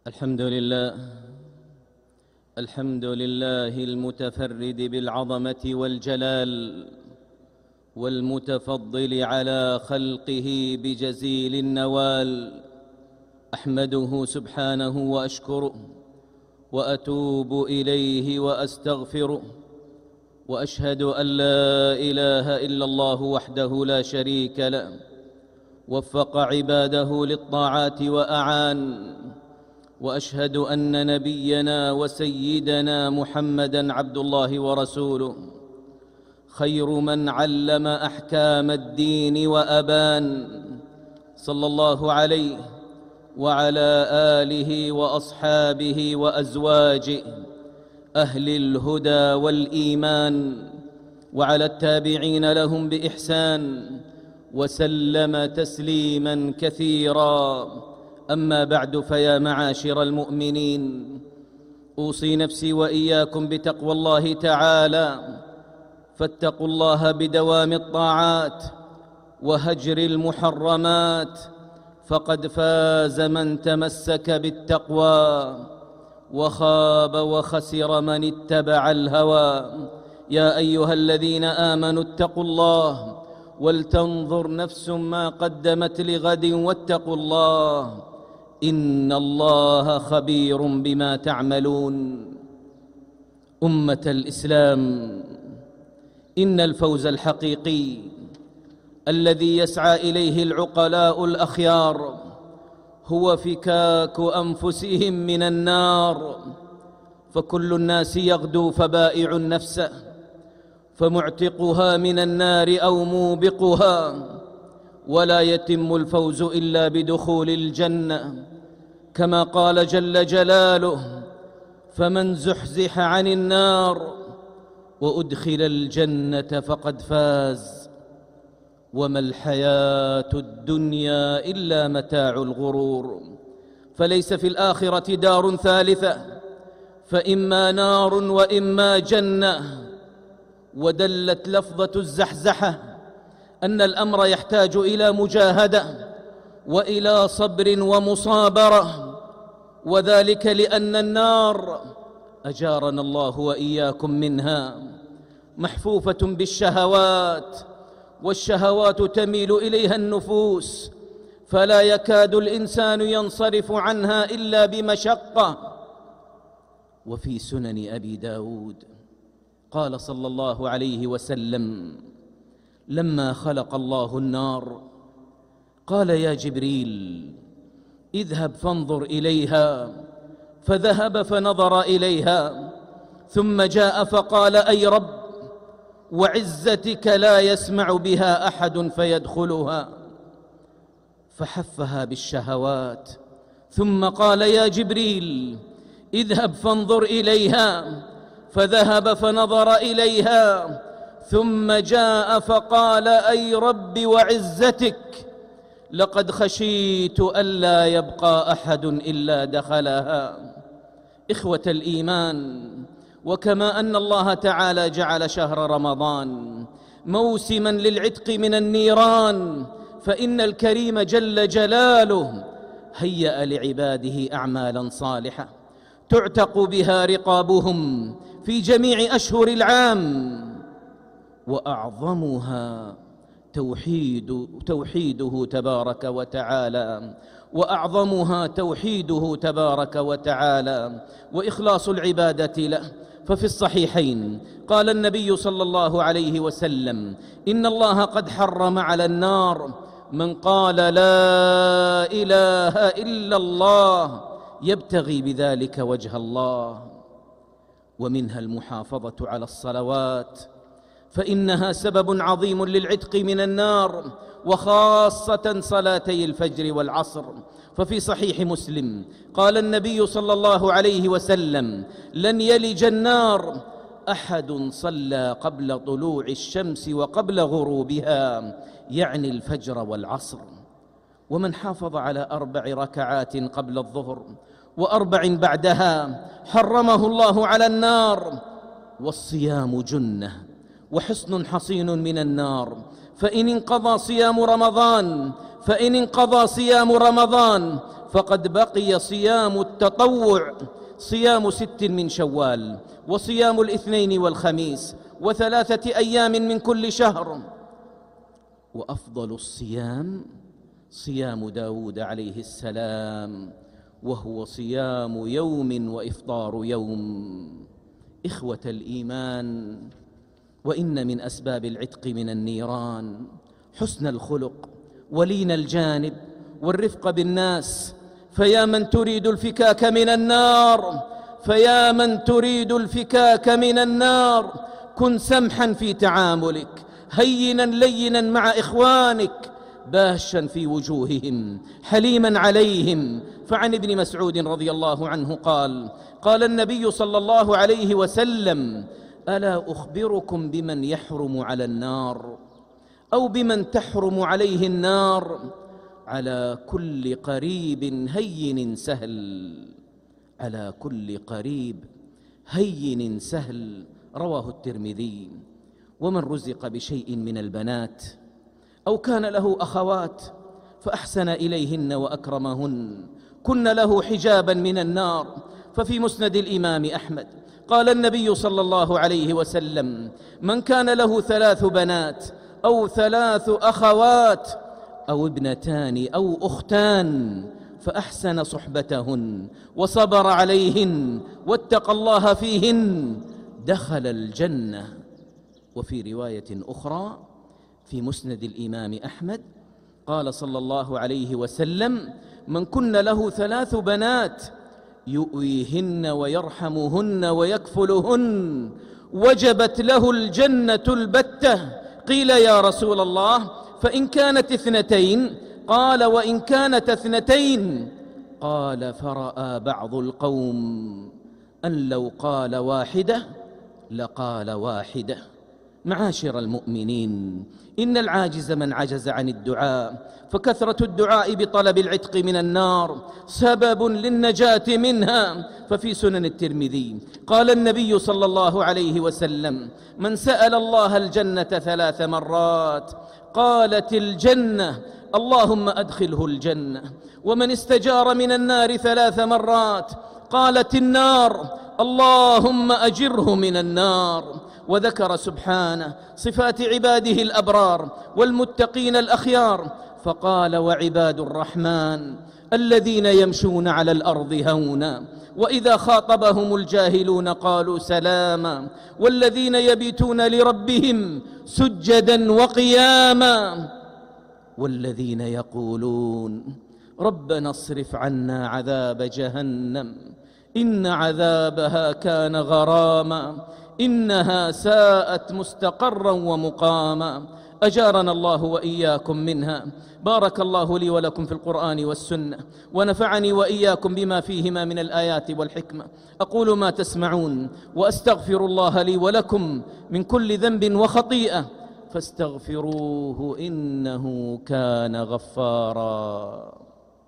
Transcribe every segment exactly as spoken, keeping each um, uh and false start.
الحمد لله الحمد لله المتفرد بالعظمة والجلال والمتفضل على خلقه بجزيل النوال. أحمده سبحانه وأشكره وأتوب إليه وأستغفره، وأشهد أن لا إله إلا الله وحده لا شريك له، وفق عباده للطاعات وأعان. وأشهد أن نبينا وسيدنا محمدًا عبد الله ورسوله، خير من علم أحكام الدين وأبان، صلى الله عليه وعلى آله وأصحابه وأزواجه أهل الهدى والإيمان، وعلى التابعين لهم بإحسان، وسلم تسليماً كثيراً. أما بعد، فيا معاشر المؤمنين، أوصي نفسي وإياكم بتقوى الله تعالى، فاتقوا الله بدوام الطاعات وهجر المحرمات، فقد فاز من تمسك بالتقوى، وخاب وخسر من اتبع الهوى. يا أيها الذين آمنوا اتقوا الله ولتنظر نفس ما قدمت لغد، واتقوا الله إن الله خبير بما تعملون. أمة الإسلام، إن الفوز الحقيقي الذي يسعى إليه العقلاء الأخيار هو فكاك أنفسهم من النار، فكل الناس يغدو فبائع نفسه، فمعتقها من النار أو موبقها، ولا يتم الفوز إلا بدخول الجنة، كما قال جل جلاله: فمن زحزح عن النار وأدخل الجنة فقد فاز، وما الحياة الدنيا إلا متاع الغرور. فليس في الآخرة دار ثالثة، فإما نار وإما جنة. ودلت لفظة الزحزحة أن الأمر يحتاج إلى مجاهدة وإلى صبر ومصابرة، وذلك لأن النار، أجارنا الله وإياكم منها، محفوفة بالشهوات، والشهوات تميل إليها النفوس، فلا يكاد الإنسان ينصرف عنها إلا بمشقة. وفي سنن أبي داود قال صلى الله عليه وسلم: لما خلق الله النار قال: يا جبريل، اذهب فانظر إليها، فذهب فنظر إليها، ثم جاء فقال: أي رب، وعزتك لا يسمع بها أحد فيدخلها، فحفها بالشهوات، ثم قال: يا جبريل، اذهب فانظر إليها، فذهب فنظر إليها، ثم جاء فقال: أي رب وعزتك، لقد خشيت ألا يبقى أحد إلا دخلها. إخوة الإيمان، وكما أن الله تعالى جعل شهر رمضان موسماً للعتق من النيران، فإن الكريم جل جلاله هيأ لعباده أعمالاً صالحة تعتق بها رقابهم في جميع أشهر العام، وأعظمها توحيد توحيده تبارك وتعالى وأعظمها توحيده تبارك وتعالى وإخلاص العبادة له. ففي الصحيحين قال النبي صلى الله عليه وسلم: إن الله قد حرم على النار من قال لا إله إلا الله يبتغي بذلك وجه الله. ومنها المحافظة على الصلوات، فإنها سبب عظيم للعتق من النار، وخاصة صلاتي الفجر والعصر. ففي صحيح مسلم قال النبي صلى الله عليه وسلم: لن يلج النار أحد صلى قبل طلوع الشمس وقبل غروبها، يعني الفجر والعصر. ومن حافظ على أربع ركعات قبل الظهر وأربع بعدها حرمه الله على النار. والصيام جنة وحصن حصين من النار، فإن انقضى صيام رمضان فإن انقضى صيام رمضان فقد بقي صيام التطوع، صيام ست من شوال، وصيام الاثنين والخميس، وثلاثة أيام من كل شهر. وأفضل الصيام صيام داود عليه السلام، وهو صيام يوم وإفطار يوم. إخوة الإيمان، وإن من أسباب العتق من النيران حسن الخلق ولين الجانب والرفق بالناس. فيا من تريد الفكاك من النار، فيا من تريد الفكاك من النار، كن سمحا في تعاملك، هينا لينا مع إخوانك، باشا في وجوههم، حليما عليهم. فعن ابن مسعود رضي الله عنه قال: قال النبي صلى الله عليه وسلم: ألا أخبركم بمن يحرم على النار أو بمن تحرم عليه النار؟ على كل قريب هين سهل، على كل قريب هين سهل. رواه الترمذي. ومن رزق بشيء من البنات أو كان له أخوات فأحسن إليهن وأكرمهن كن له حجابا من النار. ففي مسند الإمام أحمد قال النبي صلى الله عليه وسلم: من كان له ثلاث بنات أو ثلاث أخوات أو ابنتان أو أختان فأحسن صحبتهن وصبر عليهن واتقى الله فيهن دخل الجنة. وفي رواية أخرى في مسند الإمام أحمد قال صلى الله عليه وسلم: من كن له ثلاث بنات يؤويهن ويرحمهن ويكفلهن وجبت له الجنة البتة. قيل: يا رسول الله، فإن كانت اثنتين؟ قال: وإن كانت اثنتين؟ قال: فرأى بعض القوم أن لو قال واحدة لقال واحدة. معاشر المؤمنين، إن العاجز من عجز عن الدعاء، فكثرة الدعاء بطلب العتق من النار سبب للنجاة منها. ففي سنن الترمذي قال النبي صلى الله عليه وسلم: من سأل الله الجنة ثلاث مرات قالت الجنة اللهم أدخله الجنة. ومن استجار من النار ثلاث مرات قالت النار اللهم أجره من النار. وذكر سبحانه صفات عباده الأبرار والمتقين الأخيار فقال: وعباد الرحمن الذين يمشون على الأرض هونا وإذا خاطبهم الجاهلون قالوا سلاما والذين يبيتون لربهم سجدا وقياما والذين يقولون ربنا اصرف عنا عذاب جهنم إن عذابها كان غراما إنها ساءت مستقرا ومقاما. أجارنا الله وإياكم منها. بارك الله لي ولكم في القرآن والسنة، ونفعني وإياكم بما فيهما من الآيات والحكمة. أقول ما تسمعون وأستغفر الله لي ولكم من كل ذنب وخطيئة فاستغفروه إنه كان غفارا.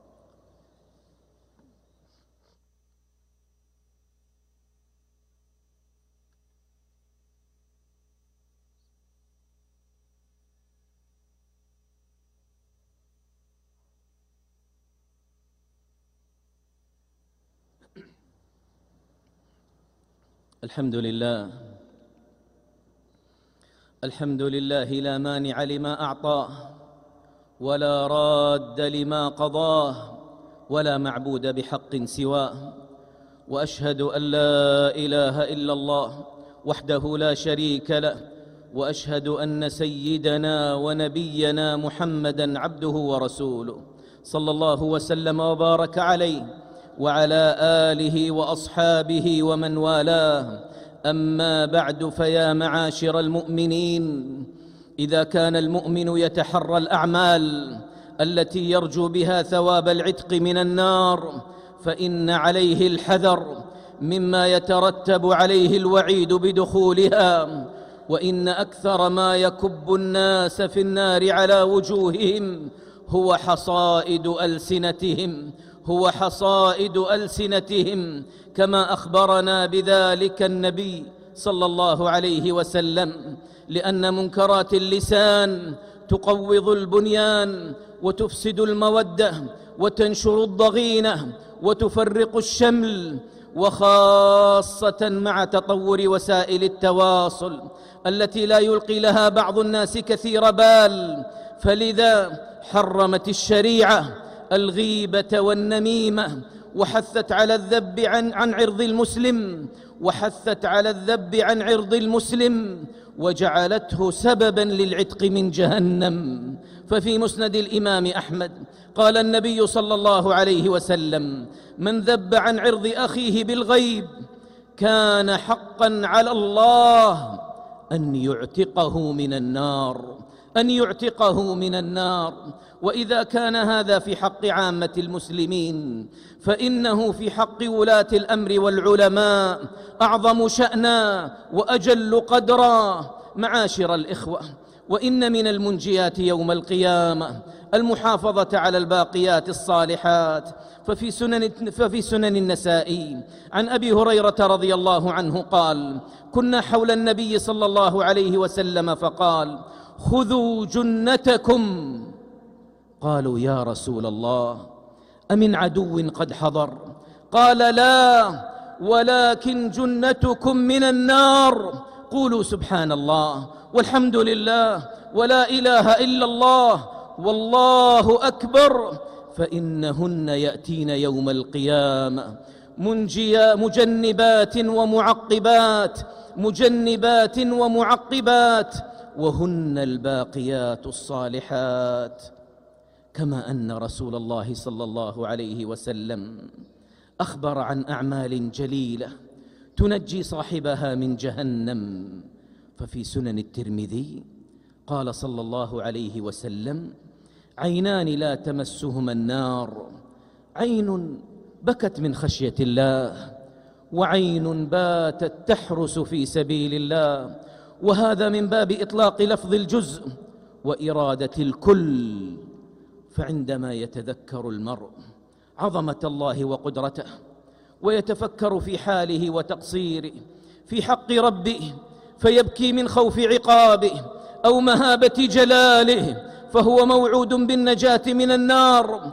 الحمد لله الحمد لله لا مانع لما أعطاه ولا راد لما قضاه ولا معبود بحق سواه. وأشهد أن لا إله إلا الله وحده لا شريك له، وأشهد أن سيدنا ونبينا محمدًا عبده ورسوله صلى الله وسلم وبارك عليه وعلى آله وأصحابه ومن والاه. أما بعد، فيا معاشر المؤمنين، إذا كان المؤمن يتحرى الأعمال التي يرجو بها ثواب العتق من النار فإن عليه الحذر مما يترتب عليه الوعيد بدخولها. وإن أكثر ما يكب الناس في النار على وجوههم هو حصائد ألسنتهم هو حصائد ألسنتهم كما أخبرنا بذلك النبي صلى الله عليه وسلم، لأن منكرات اللسان تقوض البنيان وتفسد المودة وتنشر الضغينة وتفرق الشمل، وخاصة مع تطور وسائل التواصل التي لا يلقي لها بعض الناس كثير بال. فلذا حرمت الشريعة الغيبة والنميمة، وحثت على الذب عن, عن عرض المسلم وحثت على الذب عن عرض المسلم وجعلته سببا للعتق من جهنم. ففي مسند الإمام أحمد قال النبي صلى الله عليه وسلم: من ذب عن عرض أخيه بالغيب كان حقا على الله أن يعتقه من النار أن يعتقه من النار. وإذا كان هذا في حق عامة المسلمين، فإنه في حق ولاة الأمر والعلماء أعظم شأنا وأجل قدرا. معاشر الإخوة، وإن من المنجيات يوم القيامة المحافظة على الباقيات الصالحات. ففي سنن, ففي سنن النسائي عن أبي هريرة رضي الله عنه قال: كنا حول النبي صلى الله عليه وسلم فقال: خذوا جنتكم. قالوا: يا رسول الله، أمن عدو قد حضر؟ قال: لا، ولكن جنتكم من النار. قولوا سبحان الله والحمد لله ولا إله إلا الله والله أكبر، فإنهن يأتين يوم القيامة منجيا مجنبات ومعقبات مجنبات ومعقبات وهن الباقيات الصالحات. كما أن رسول الله صلى الله عليه وسلم أخبر عن أعمال جليلة تنجي صاحبها من جهنم. ففي سنن الترمذي قال صلى الله عليه وسلم: عينان لا تمسهما النار، عين بكت من خشية الله، وعين باتت تحرس في سبيل الله. وهذا من باب إطلاق لفظ الجزء وإرادة الكل. فعندما يتذكر المرء عظمة الله وقدرته ويتفكر في حاله وتقصيره في حق ربه فيبكي من خوف عقابه أو مهابة جلاله، فهو موعود بالنجاة من النار.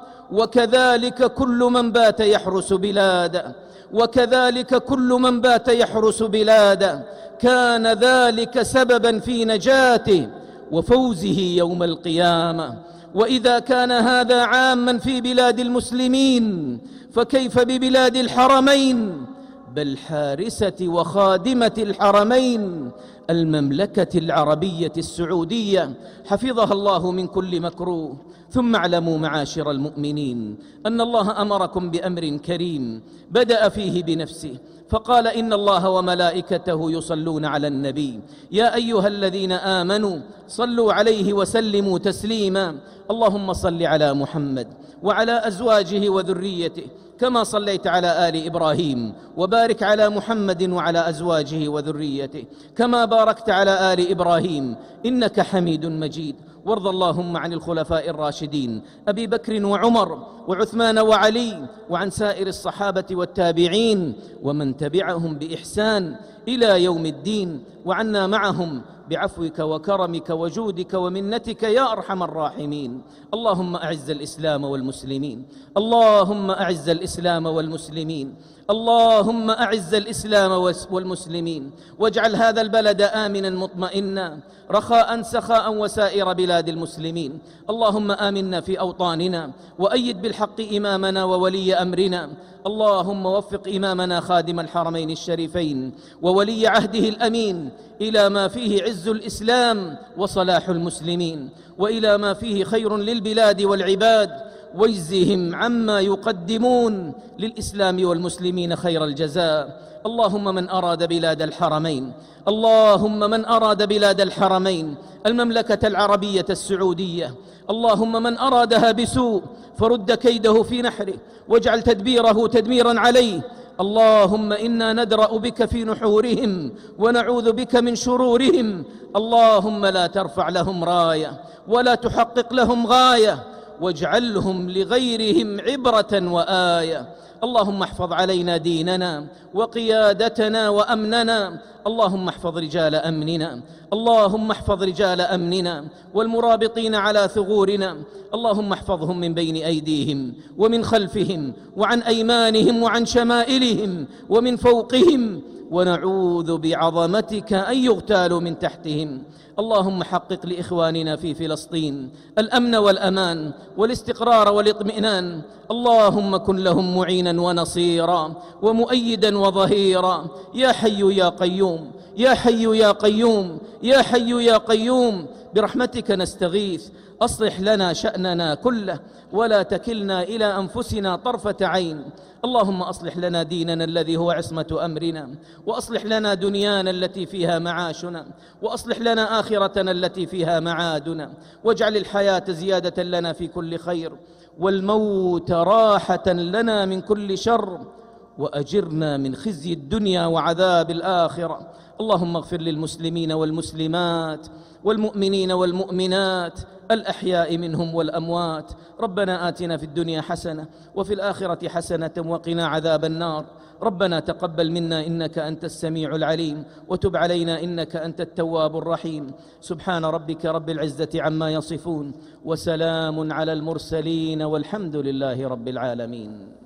وكذلك كل من بات يحرس بلاده وكذلك كل من بات يحرس بلاده كان ذلك سببا في نجاته وفوزه يوم القيامة. وإذا كان هذا عاما في بلاد المسلمين، فكيف ببلاد الحرمين، بل حارسة وخادمة الحرمين المملكة العربية السعودية، حفظها الله من كل مكروه. ثم اعلموا معاشر المؤمنين أن الله أمركم بأمر كريم بدأ فيه بنفسه فقال: إن الله وملائكته يصلون على النبي يا أيها الذين آمنوا صلوا عليه وسلموا تسليما. اللهم صل على محمد وعلى أزواجه وذريته كما صليت على آل إبراهيم، وبارك على محمد وعلى أزواجه وذريته كما باركت على آل إبراهيم إنك حميد مجيد. وارض اللهم عن الخلفاء الراشدين أبي بكر وعمر وعثمان وعلي، وعن سائر الصحابة والتابعين ومن تبعهم بإحسان إلى يوم الدين، وعنا معهم بعفوك وكرمك وجودك ومنتك يا أرحم الراحمين. اللهم أعز الإسلام والمسلمين اللهم أعز الإسلام والمسلمين اللهم أعز الإسلام والمسلمين، واجعل هذا البلد آمنا مطمئنا رخاء سخاء وسائر بلاد المسلمين. اللهم آمنا في أوطاننا وأيد بالحق إمامنا وولي أمرنا. اللهم وفق إمامنا خادم الحرمين الشريفين وولي عهده الأمين إلى ما فيه عز الإسلام وصلاح المسلمين، وإلى ما فيه خير للبلاد والعباد، واجزهم عما يقدمون للإسلام والمسلمين خير الجزاء. اللهم من أراد بلاد الحرمين اللهم من أراد بلاد الحرمين المملكة العربية السعودية اللهم من أرادها بسوء فرد كيده في نحره واجعل تدبيره تدميرا عليه. اللهم إنا ندرأ بك في نحورهم ونعوذ بك من شرورهم. اللهم لا ترفع لهم راية ولا تحقق لهم غاية واجعلهم لغيرهم عبرة وآية. اللهم احفظ علينا ديننا وقيادتنا وأمننا. اللهم احفظ رجال أمننا، اللهم احفظ رجال أمننا والمرابطين على ثغورنا. اللهم احفظهم من بين أيديهم ومن خلفهم وعن أيمانهم وعن شمائلهم ومن فوقهم، ونعوذ بعظمتك أن يغتالوا من تحتهم. اللهم حقق لإخواننا في فلسطين الأمن والأمان والاستقرار والاطمئنان. اللهم كن لهم معينا ونصيرا ومؤيدا وظهيرا. يا حي يا قيوم، يا حي يا قيوم، يا حي يا قيوم، برحمتك نستغيث. أصلح لنا شأننا كله ولا تكلنا إلى أنفسنا طرفة عين. اللهم أصلح لنا ديننا الذي هو عصمة أمرنا، وأصلح لنا دنيانا التي فيها معاشنا، وأصلح لنا آخرتنا التي فيها معادنا، واجعل الحياة زيادة لنا في كل خير، والموت راحة لنا من كل شر، وأجرنا من خزي الدنيا وعذاب الآخرة. اللهم اغفر للمسلمين والمسلمات والمؤمنين والمؤمنات الأحياء منهم والأموات. ربنا آتنا في الدنيا حسنة وفي الآخرة حسنة وقنا عذاب النار. ربنا تقبل منا إنك أنت السميع العليم، وتب علينا إنك أنت التواب الرحيم. سبحان ربك رب العزة عما يصفون، وسلام على المرسلين، والحمد لله رب العالمين.